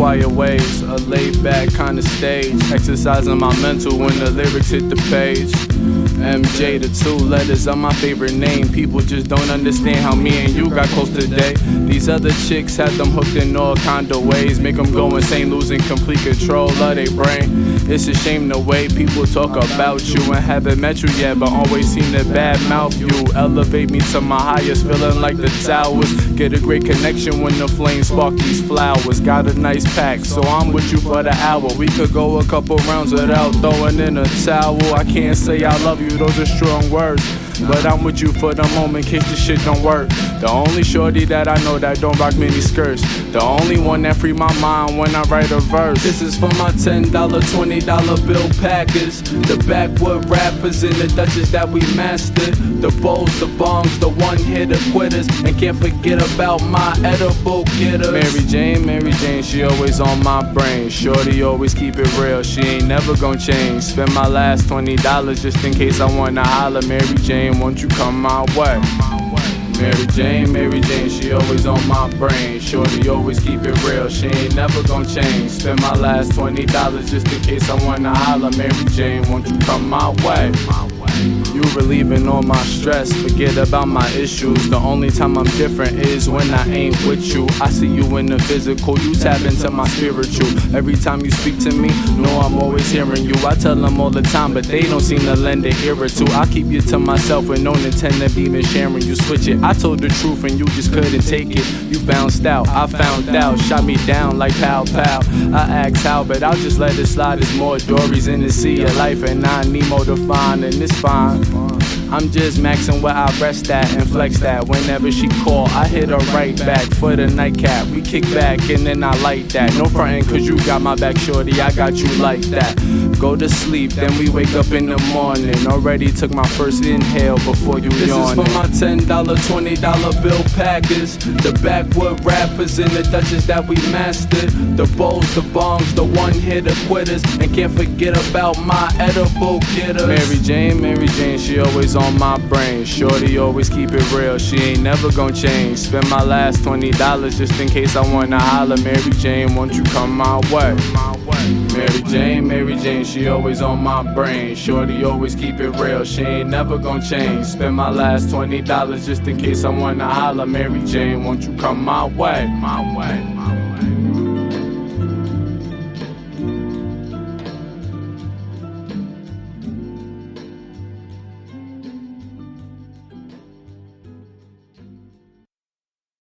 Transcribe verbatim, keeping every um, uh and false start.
quiet ways, a laid back kind of stage, exercising my mental when the lyrics hit the page. M J, the two letters are my favorite name. People just don't understand how me and you got close today. These other chicks had them hooked in all kind of ways, make them go insane, losing complete control of their brain. It's a shame the way people talk about you and haven't met you yet, but always seem to badmouth you. Elevate me to my highest, feeling like the towers. Get a great connection when the flames spark these flowers. Got a nice pack, so I'm with you for the hour. We could go a couple rounds without throwing in a towel. I can't say I love you, those are strong words, but I'm with you for the moment in case the shit don't work. The only shorty that I know that don't rock mini skirts, the only one that free my mind when I write a verse. This is for my ten dollar, twenty dollar bill packers, the backwood rappers and the Dutchess that we mastered, the bowls, the bongs, the one-hitter quitters, and can't forget about my edible getters. Mary Jane, Mary Jane, she always on my brain. Shorty always keep it real, she ain't never gon' change. Spend my last twenty dollars just in case I wanna holler. Mary Jane, won't you come my way? Mary Jane, Mary Jane, she always on my brain. Shorty always keep it real, she ain't never gon' change. Spend my last twenty dollars just in case I wanna holler. Mary Jane, won't you come my way? You relieving all my stress, forget about my issues. The only time I'm different is when I ain't with you. I see you in the physical, you tap into my spiritual. Every time you speak to me, know I'm always hearing you. I tell them all the time, but they don't seem to lend an ear or two. I keep you to myself with no intent of even sharing. You switch it, I told the truth and you just couldn't take it. You bounced out, I found out, shot me down like pow pow. I asked how, but I'll just let it slide. There's more Dories in the sea of life, and I need more to find, and it's fine. I'm just maxing where I rest at and flex that. Whenever she call, I hit her right back for the nightcap. We kick back and then I like that. No frontin' cause you got my back, shorty, I got you like that. Go to sleep, then we wake up in the morning. Already took my first inhale before you This yawning. is for my ten dollar, twenty dollar bill packers, the backwood rappers and the Dutchess that we mastered, the bowls, the bongs, the one-hitter quitters, and can't forget about my edible getters. Mary Jane, Mary Jane, she always on my brain. Shorty always keep it real, she ain't never gon' change. Spend my last twenty dollars just in case I wanna holler. Mary Jane, won't you come my way? Mary Jane, Mary Jane, she always on my brain. Shorty always keep it real, she ain't never gon' change. Spend my last twenty dollars just in case I wanna holler. Mary Jane, won't you come my way? My way, my way.